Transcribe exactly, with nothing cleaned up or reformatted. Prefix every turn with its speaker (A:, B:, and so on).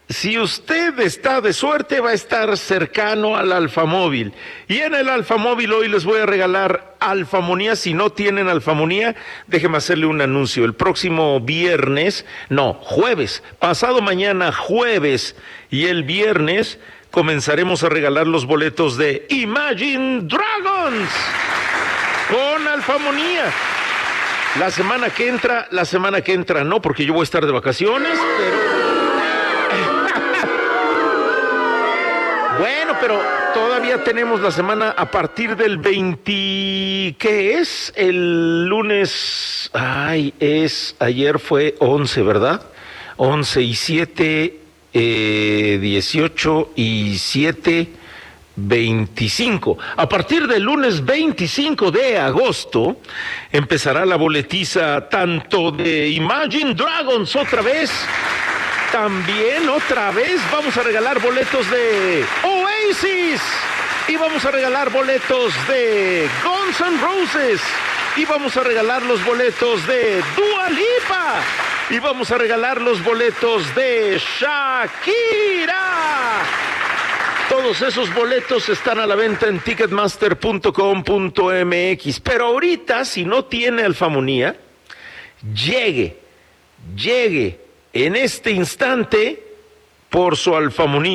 A: Si usted está de suerte, va a estar cercano al Alfamóvil. Y en el Alfamóvil hoy les voy a regalar Alfamonía. Si no tienen Alfamonía, déjeme hacerle un anuncio. El próximo viernes, no, jueves, pasado mañana jueves y el viernes, comenzaremos a regalar los boletos de Imagine Dragons con Alfamonía. La semana que entra, la semana que entra no, porque yo voy a estar de vacaciones, pero... Bueno, pero todavía tenemos la semana a partir del veinte, ¿qué es? El lunes, ay, es, ayer fue once, ¿verdad? once y siete, eh, dieciocho y siete, veinticinco. A partir del lunes veinticinco de agosto empezará la boletiza tanto de Imagine Dragons otra vez. También otra vez vamos a regalar boletos de Oasis y vamos a regalar boletos de Guns N' Roses y vamos a regalar los boletos de Dua Lipa y vamos a regalar los boletos de Shakira. Todos esos boletos están a la venta en ticketmaster punto com punto m x, pero ahorita, si no tiene Alfamonía, llegue, llegue en este instante por su Alfamonía.